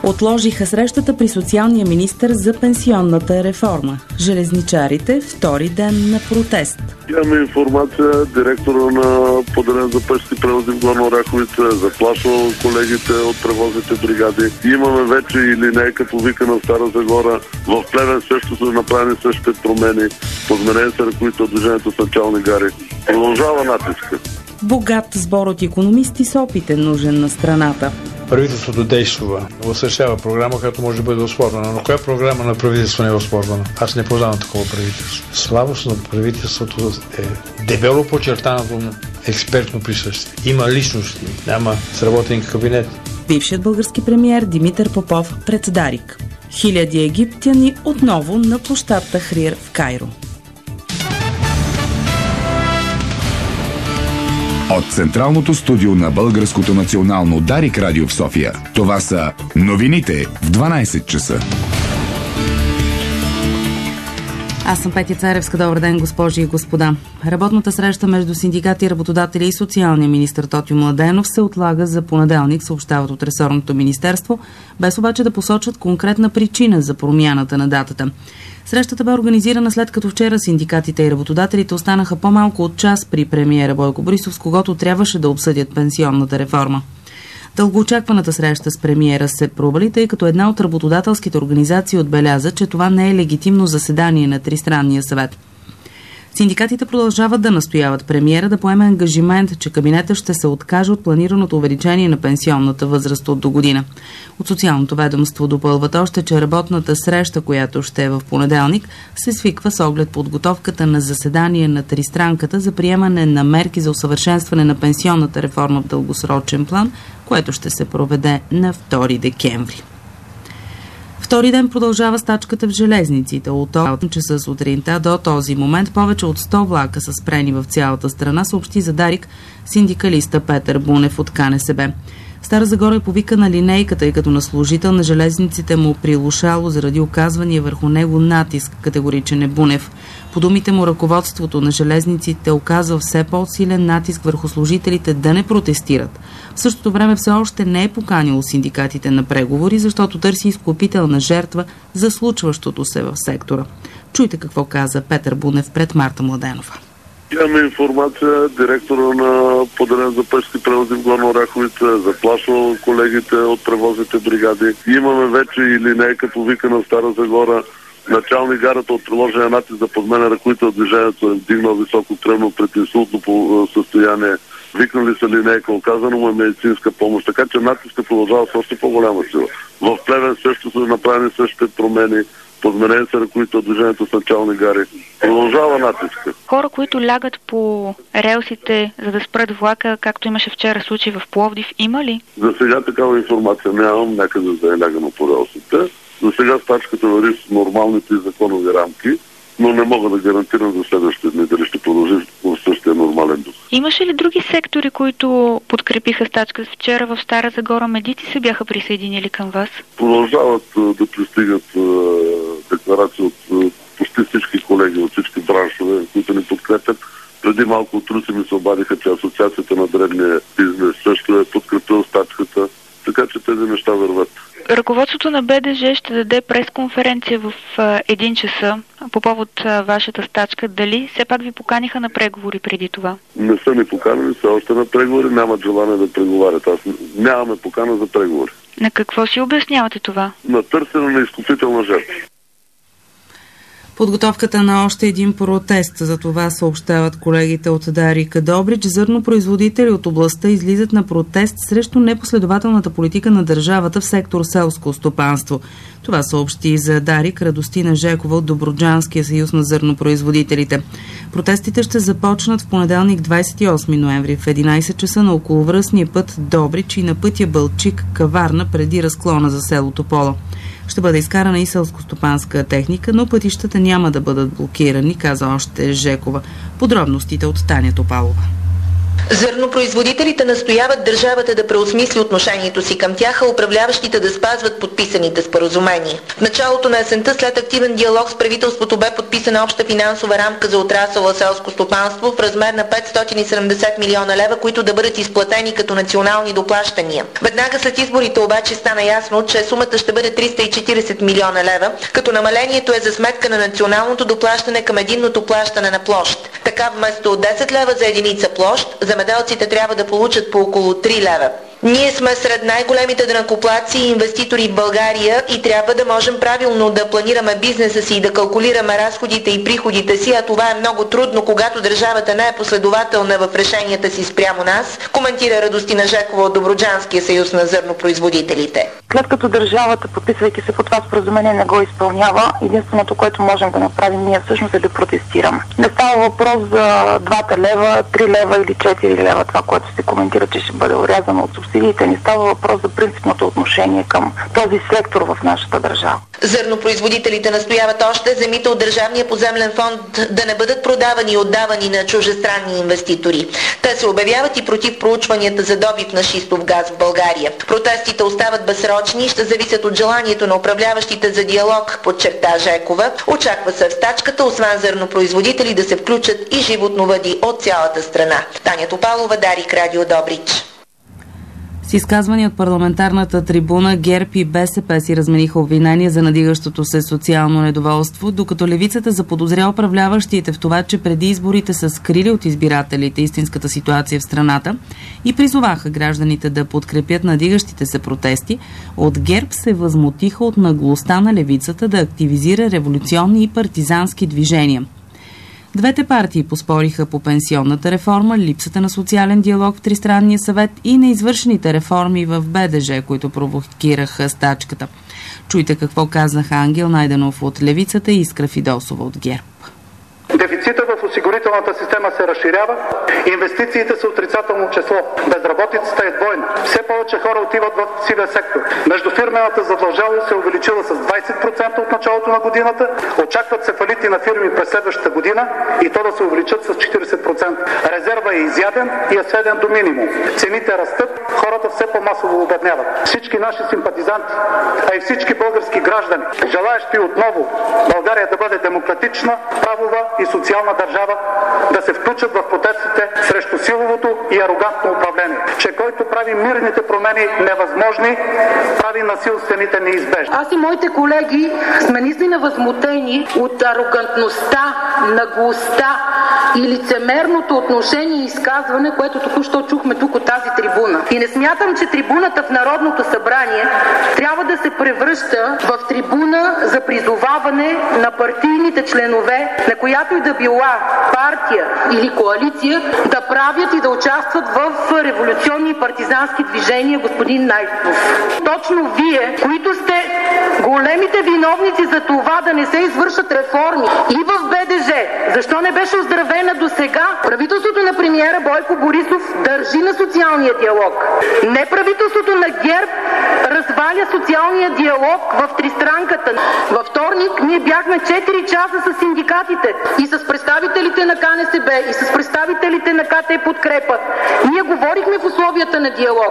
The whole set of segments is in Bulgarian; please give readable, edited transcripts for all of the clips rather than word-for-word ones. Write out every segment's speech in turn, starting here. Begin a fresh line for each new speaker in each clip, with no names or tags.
Отложиха срещата при социалния министър за пенсионната реформа. Железничарите втори ден на протест.
Имаме информация, директора на поделение за пътнически превози в Горна Оряховица е заплашвал колегите от превозните бригади. Имаме вече и линейка повикана в Стара Загора. В Плевен също са направени същите промени. Подменени са ръководители от движението с начални гари. Продължава натиска.
Богат сбор от икономисти с опитен нужен на страната.
Правителството действа, осъществява програма, която може да бъде оспорвана. Но коя програма на правителство не е оспорвана? Аз не познавам такова правителство. Слабост на правителството е дебело подчертаното експертно присъствие. Има личности, няма сработен кабинет.
Бившият български премиер Димитър Попов пред Дарик. Хиляди египтяни отново на площад Тахрир в Кайро.
От централното студио на Българското национално Дарик радио в София. Това са новините в 12 часа.
Аз съм Петя Царевска. Добър ден, госпожи и господа. Работната среща между синдикати, работодатели и социалния министър Тотю Младенов се отлага за понеделник, съобщават от ресорното министерство, без обаче да посочат конкретна причина за промяната на датата. Срещата бе организирана след като вчера синдикатите и работодателите останаха по-малко от час при премиера Бойко Борисов, с когото трябваше да обсъдят пенсионната реформа. Дългоочакваната среща с премиера се провали, тъй като една от работодателските организации отбеляза, че това не е легитимно заседание на Тристранния съвет. Синдикатите продължават да настояват премиера да поеме ангажимент, че кабинетът ще се откаже от планираното увеличение на пенсионната възраст от до година. От социалното ведомство допълват още, че работната среща, която ще е в понеделник, се свиква с оглед подготовката на заседание на Тристранката за приемане на мерки за усъвършенстване на пенсионната реформа в дългосрочен план, което ще се проведе на 2 декември. Втори ден продължава стачката в железниците. От 8 часа сутринта до този момент повече от 100 влака са спрени в цялата страна, съобщи за Дарик синдикалиста Петър Бунев от КНСБ. Стара Загора е повикана линейка, тъй като на служител на железниците му прилушало заради оказвания върху него натиск, категоричен е Бунев. По думите му, ръководството на железниците оказва все по-силен натиск върху служителите да не протестират. В същото време все още не е поканило синдикатите на преговори, защото търси изкупителна жертва за случващото се в сектора. Чуйте какво каза Петър Бунев пред Марта Младенова.
Имаме информация, директора на поделение за пътнически превози в Горна Оряховица е заплашвал колегите от превозните бригади. Имаме вече и линейка повикана в Стара Загора. Началник гарата от приложения натиск за подменен ръководител от движението е вдигнал високо кръвно пред инсултно състояние. Викнали са линейка, оказано му е медицинска помощ, така че натискът продължава с още по-голяма сила. В Плевен също са направени същите промени. Подменени са ръководители от движението с начални гари. Продължава натиска.
Хора, които лягат по релсите, за да спрат влака, както имаше вчера случай в Пловдив, има ли? За
сега такава информация нямам, някъде да е лягано по релсите. За сега стачката върви с нормалните и законови рамки, но не мога да гарантирам за следващите дни дали ще продължи в същия нормален дух.
Имаше ли други сектори, които подкрепиха стачката? Вчера в Стара Загора медици се бяха присъединили към вас?
Продължават да пристигат декларации от почти всички колеги, от всички браншове, които ни подкрепят. Преди малко от Руси ми се обадиха, че Асоциацията на дребния бизнес също е подкрепила стачката, така че тези неща върват.
Ръководството на БДЖ ще даде пресконференция в 1 часа по повод вашата стачка. Дали все пак ви поканиха на преговори преди това?
Не са ни поканали, все още на преговори, нямат желание да преговарят. Аз нямаме покана за преговори.
На какво си обяснявате това?
На търсене на изкупителна жертва.
Подготовката на още един протест, за това съобщават колегите от Дарик. Добрич, зърнопроизводители от областта излизат на протест срещу непоследователната политика на държавата в сектор селско стопанство. Това съобщи за Дарик Радостина Жекова от Добруджанския съюз на зърнопроизводителите. Протестите ще започнат в понеделник 28 ноември в 11 часа на околовръстния път Добрич и на пътя Бълчик-Каварна преди разклона за село Топола. Ще бъде изкарана и селскостопанска техника, но пътищата няма да бъдат блокирани, каза още Жекова. Подробностите от Таня Топалова.
Зърнопроизводителите настояват държавата да преосмисли отношението си към тях, а управляващите да спазват подписаните споразумения. В началото на есента, след активен диалог с правителството, бе подписана обща финансова рамка за отрасъла селско стопанство в размер на 570 милиона лева, които да бъдат изплатени като национални доплащания. Веднага след изборите обаче стана ясно, че сумата ще бъде 340 милиона лева, като намалението е за сметка на националното доплащане към единното плащане на площ. Така вместо 10 лева за единица площ, земеделците трябва да получат по около 3 лева. Ние сме сред най-големите данъкоплатци и инвеститори в България и трябва да можем правилно да планираме бизнеса си и да калкулираме разходите и приходите си, а това е много трудно, когато държавата не е последователна в решенията си спрямо нас, коментира Радостина Жекова от Добруджанския съюз на зърнопроизводителите.
След като държавата, подписвайки се по това споразумение, не го изпълнява, единственото, което можем да направим ние всъщност е да протестираме. Не става въпрос за 2 лева, 3 лева или 4 лева, това, което се коментира, че ще бъде урязано от субсидиите. Не става въпрос за принципното отношение към този сектор в нашата държава.
Зърнопроизводителите настояват още земите от Държавния поземлен фонд да не бъдат продавани и отдавани на чуждестранни инвеститори. Те се обявяват и против проучванията за добив на шистов газ в България. Протестите остават безсрочни и ще зависят от желанието на управляващите за диалог, подчерта Жекова. Очаква се в стачката, освен зърнопроизводители, да се включат и животновъди от цялата страна. Таня Топалова, Дарик, Радио Добрич.
С изказвания от парламентарната трибуна ГЕРБ и БСП си размениха обвинения за надигащото се социално недоволство, докато левицата заподозря управляващите в това, че преди изборите са скрили от избирателите истинската ситуация в страната и призоваха гражданите да подкрепят надигащите се протести. От ГЕРБ се възмутиха от наглостта на левицата да активизира революционни и партизански движения. Двете партии поспориха по пенсионната реформа, липсата на социален диалог в Тристранния съвет и неизвършените реформи в БДЖ, които провокираха стачката. Чуйте какво казаха Ангел Найденов от левицата и Искра Фидосова от ГЕРБ.
Дефицита в осигурителната система се разширява, инвестициите са отрицателно число, безработицата е двойна, все повече хора отиват в сивия сектор. Междуфирмената задлъжнялост се е увеличила с 20% от началото на годината, очакват се фалити на фирми през следващата година и то да се увеличат с 40%. Резерва е изяден и е сведен до минимум. Цените растат, хората все по-масово обедняват. Всички наши симпатизанти, а и всички български граждани, желаещи отново България да бъде демократична, правова и социална държава, да се включат в протестите срещу силовото и арогантно управление, че който прави мирните промени невъзможни, прави насилствените неизбежни.
Аз и моите колеги сме наистина възмутени от арогантността, наглостта и лицемерното отношение и изказване, което току-що чухме тук от тази трибуна. И не смятам, че трибуната в Народното събрание трябва да се превръща в трибуна за призоваване на партийните членове, на която и да била партия или коалиция, да правят и да участват в революционни и партизански движения, господин Найденов. Точно вие, които сте големите виновници за това да не се извършат реформи и в БДЖ, защо не беше оздравена до сега? Правителството на премиера Бойко Борисов държи на социалния диалог. Не правителството на ГЕРБ разваля социалния диалог в тристранката. Във вторник ние бяхме 4 часа с синдикатите и с представителите на КНСБ и с представителите на КТ Подкрепа. Ние говорихме в условията на диалог.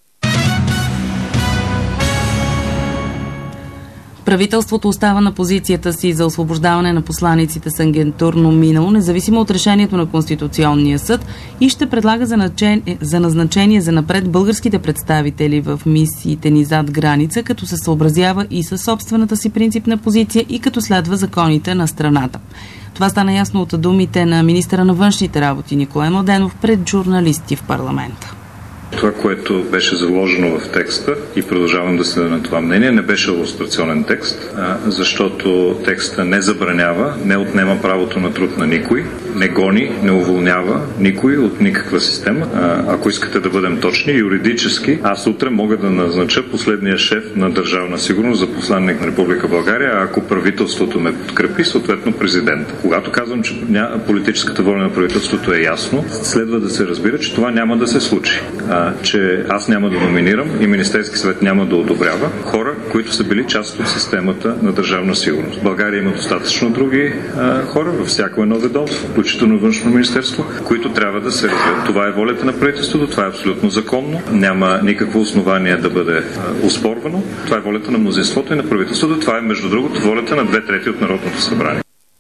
Правителството остава на позицията си за освобождаване на посланиците с агентурно минало, независимо от решението на Конституционния съд, и ще предлага за назначение за напред българските представители в мисиите ни зад граница, като се съобразява и със собствената си принципна позиция и като следва законите на страната. Това стана ясно от думите на министъра на външните работи Николай Младенов пред журналисти в парламента.
Това, което беше заложено в текста, и продължавам да следя на това мнение, не беше лустрационен текст, защото текста не забранява, не отнема правото на труд на никой, не гони, не уволнява никой от никаква система. Ако искате да бъдем точни, юридически, аз утре мога да назнача последния шеф на Държавна сигурност за посланник на Република България, ако правителството ме подкрепи, съответно президента. Когато казвам, че политическата воля на правителството е ясно, следва да се разбира, че това няма да се случи. Че аз няма да номинирам и Министерски съвет няма да одобрява хора, които са били част от системата на Държавна сигурност. В България има достатъчно други хора във всяко едно ведомство, включително Външно министерство, които трябва да се развият. Това е волята на правителството, това е абсолютно законно, няма никакво основание да бъде оспорвано. Това е волята на мнозинството и на правителството, това е между другото волята на 2/3 от Народното събрание.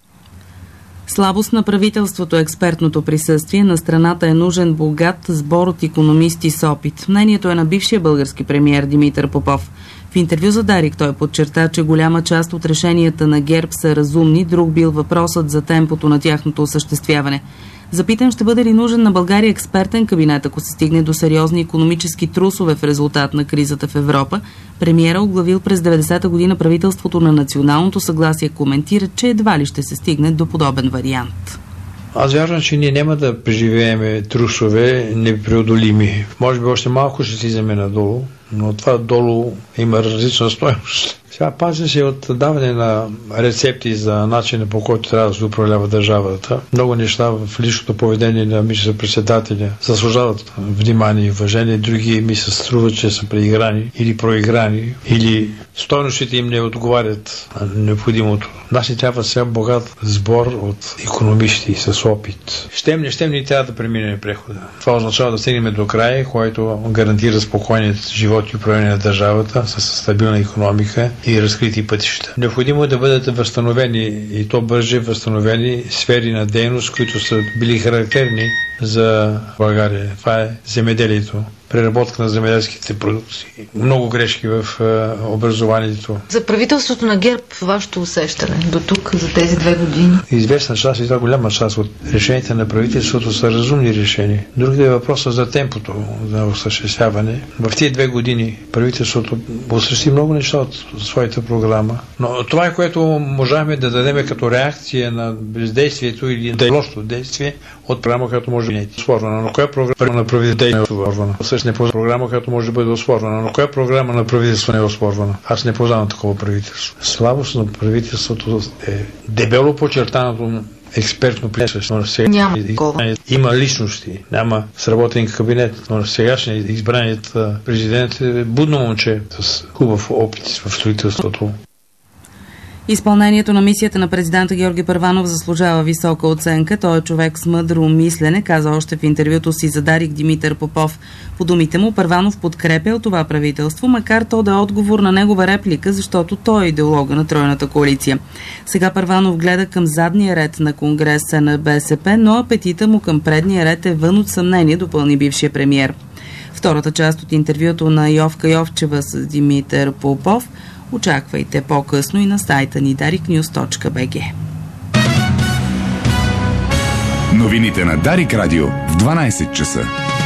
Слабост на правителството, експертното присъствие на страната е нужен богат сбор от икономисти с опит. Мнението е на бившия български премиер Димитър Попов. В интервю за Дарик той подчерта, че голяма част от решенията на ГЕРБ са разумни, друг бил въпросът за темпото на тяхното осъществяване. Запитан ще бъде ли нужен на България експертен кабинет, ако се стигне до сериозни икономически трусове в резултат на кризата в Европа, премиера, оглавил през 90-та година правителството на националното съгласие, коментира, че едва ли ще се стигне до подобен вариант.
Аз вярвам, че ние няма да преживеем трусове непреодолими. Може би още малко ще слизаме надолу, но това долу има различна стойност. Сега пази се от даване на рецепти за начина, по който трябва да се управлява държавата. Много неща в личното поведение на министър-председателя заслужават внимание и уважение, други ми се струват, че са преиграни или проиграни, или стойностите им не отговарят на необходимото. Нас ни трябва сега богат сбор от икономисти с опит. Щем, не щем, ни трябва да преминем прехода. Това означава да стигнем до края, който гарантира спокойният живот и управление на държавата с стабилна икономика и разкрити пътища. Необходимо е да бъдат възстановени, и то бърже възстановени, сфери на дейност, които са били характерни за България. Това е земеделието, преработка на земеделските продукти. Много грешки в образованието.
За правителството на ГЕРБ, вашето усещане до тук, за тези 2 години?
Известна част и това голяма част от решенията на правителството са разумни решения. Другият е въпросът за темпото на осъществяване. В тези 2 години правителството осъществи много неща от своята програма. Но това е, което можем да дадем като реакция на бездействието или лошото действие от програма, която може да бъде оспорвана. Но коя програма на правителството е оспорвана? Не познавам програма, която може да бъде оспорвана. Но коя програма на правителство не е оспорвана? Аз не познавам такова правителство. Слабост на правителството е дебело подчертаното експертно присъствие.
Няма
има личности, няма сработен кабинет, но сегашният избраният президент е будно момче с хубав опит в строителството.
Изпълнението на мисията на президента Георги Първанов заслужава висока оценка. Той е човек с мъдро мислене, каза още в интервюто си за Дарик Димитър Попов. По думите му, Първанов подкрепял това правителство, макар то да е отговор на негова реплика, защото той е идеолога на тройната коалиция. Сега Първанов гледа към задния ред на конгреса на БСП, но апетита му към предния ред е вън от съмнение, допълни бившия премиер. Втората част от интервюто на Йовка Йовчева с Димитър Попов очаквайте по-късно и на сайта ни dariknews.bg.
Новините на Дарик Радио в 12 часа.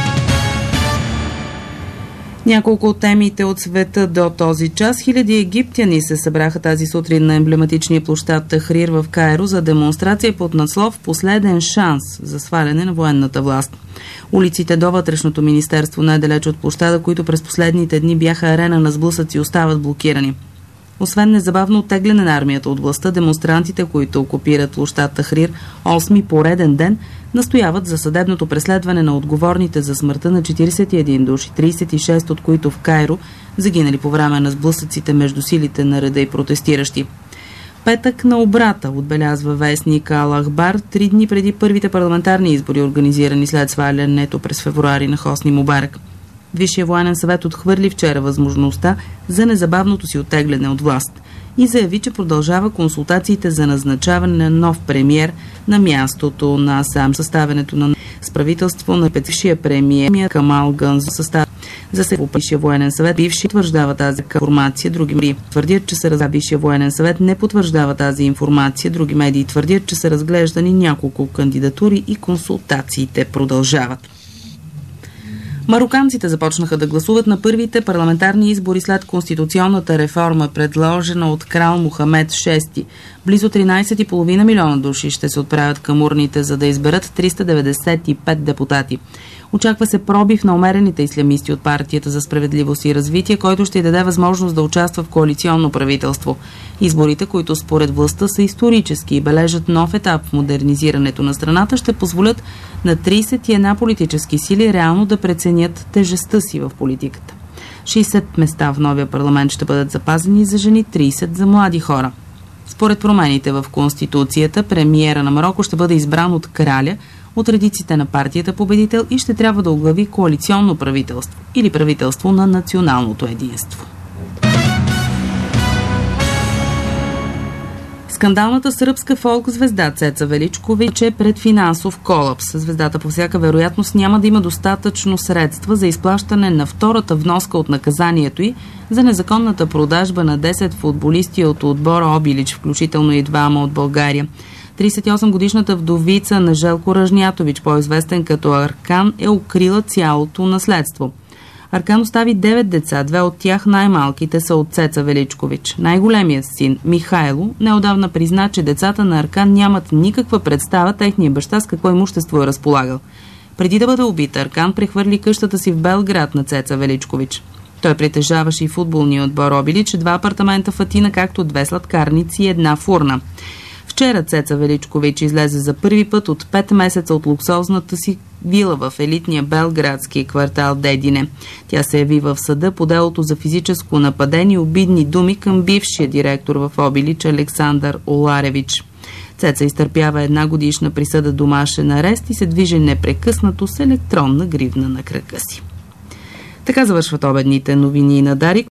Няколко от темите от света до този час. Хиляди египтяни се събраха тази сутрин на емблематичния площад Тахрир в Кайро за демонстрация под надслов "Последен шанс" за сваляне на военната власт. Улиците до Вътрешното министерство най-далеч от площада, които през последните дни бяха арена на сблъсъци, остават блокирани. Освен незабавно оттегляне на армията от властта, демонстрантите, които окупират площад Тахрир 8-ми пореден ден, настояват за съдебното преследване на отговорните за смъртта на 41 души, 36 от които в Кайро, загинали по време на сблъсъците между силите на реда и протестиращи. Петък на обрата, отбелязва вестник Ал Ахбар, 3 дни преди първите парламентарни избори, организирани след свалянето през февруари на Хосни Мубарак. Висшия военен съвет отхвърли вчера възможността за незабавното си оттегляне от власт и заяви, че продължава консултациите за назначаване на нов премиер на мястото на сам съставянето на с правителство на бившия премиер Камал Гънз състав. За сега Висшия военен съвет бивши потвърждава тази информация, други медии твърдят, че се Висшия военен съвет не потвърждава тази информация, други медии твърдят, че са разглеждани няколко кандидатури и консултациите продължават. Мароканците започнаха да гласуват на първите парламентарни избори след конституционната реформа, предложена от крал Мохамед VI. Близо 13,5 милиона души ще се отправят към урните, за да изберат 395 депутати. Очаква се пробив на умерените ислямисти от Партията за справедливост и развитие, който ще й даде възможност да участва в коалиционно правителство. Изборите, които според властта са исторически и бележат нов етап в модернизирането на страната, ще позволят на 31 политически сили реално да преценят тежестта си в политиката. 60 места в новия парламент ще бъдат запазени за жени, 30 за млади хора. Според промените в Конституцията, премиера на Мароко ще бъде избран от краля, от редиците на партията победител и ще трябва да оглави коалиционно правителство или правителство на националното единство. Скандалната сръбска фолк звезда Цеца Величкович е пред финансов колапс. Звездата по всяка вероятност няма да има достатъчно средства за изплащане на втората вноска от наказанието й за незаконната продажба на 10 футболисти от отбора Обилич, включително и двама от България. 38-годишната вдовица на Желко Ръжнятович, по-известен като Аркан, е укрила цялото наследство. Аркан остави 9 деца, 2 от тях най-малките са от Цеца Величкович. Най-големият син, Михайло, неодавна призна, че децата на Аркан нямат никаква представа техния баща с какво имущество е разполагал. Преди да бъде убит, Аркан прехвърли къщата си в Белград на Цеца Величкович. Той притежаваше и футболния отбор Обилич, 2 апартамента в Атина, както 2 сладкарници и 1 фурна. Вчера Цеца Величкович излезе за първи път от 5 месеца от луксозната си вила в елитния белградски квартал Дедине. Тя се яви в съда по делото за физическо нападение и обидни думи към бившия директор в Обилич Александър Оларевич. Цеца изтърпява 1 годишна присъда домашен арест и се движи непрекъснато с електронна гривна на крака си. Така завършват обедните новини на Дарик.